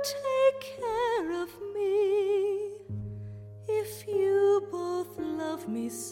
take care of me if you both love me so.